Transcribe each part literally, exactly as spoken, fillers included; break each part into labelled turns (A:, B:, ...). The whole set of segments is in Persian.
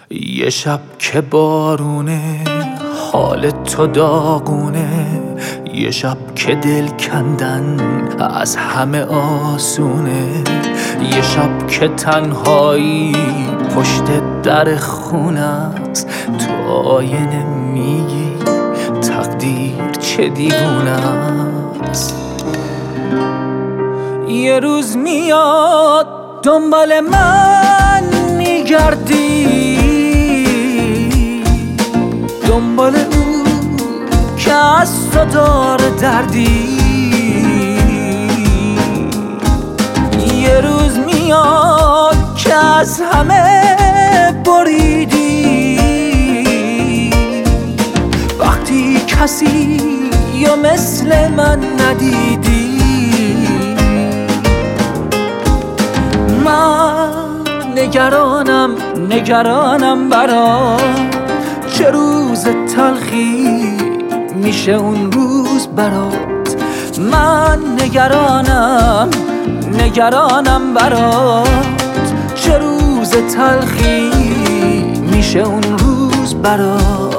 A: یه شب که بارونه حال تو داغونه، یه شب که دل کندن از همه آسونه، یه شب که تنهایی پشت در خونه است، تو آینه میگی تقدیر چه دیوونه است. یه روز میاد دنبال من میگردی، دنبال او که از تو داره دردی. یه روز میاد که از همه بریدی، وقتی کسی یا مثل من ندیدی. من نگرانم نگرانم برا چه روز تلخی میشه اون روز برات. من نگرانم نگرانم برات چه روز تلخی میشه اون روز برات.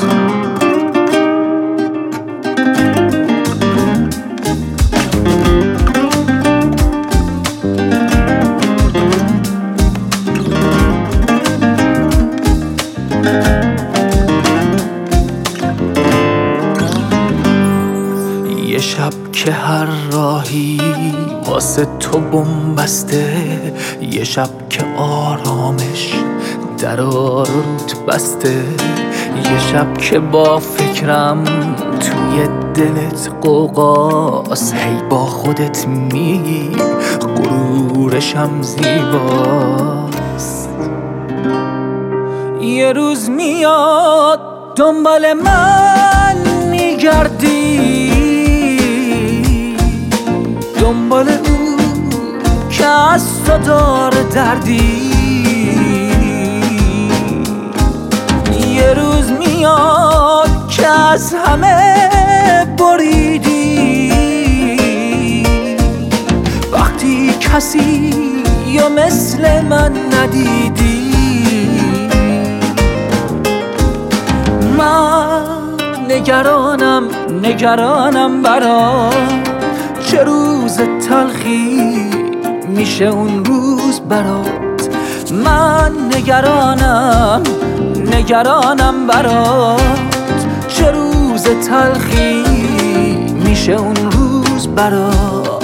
A: یه شب که هر راهی واسه تو بن‌بسته، یه شب که آرامش درا رود بسته، یه شب که با فکرم توی دلت قوقاست، هی با خودت میگی غرورشم زیباست. یه روز میاد دنبال من میگردی، دنبال او که از تو داره دردی. یه روز میاد که از همه بریدی، وقتی کسی یا مثل من ندیدی. من نگرانم نگرانم برا چه روز تلخی میشه اون روز برات. من نگرانم نگرانم برات چه روز تلخی میشه اون روز برات.